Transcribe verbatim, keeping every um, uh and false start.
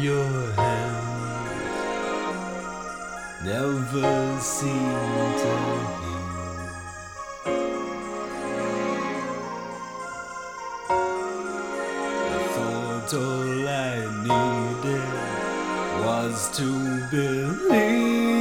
your hands never seem to heal. I thought all I needed was to believe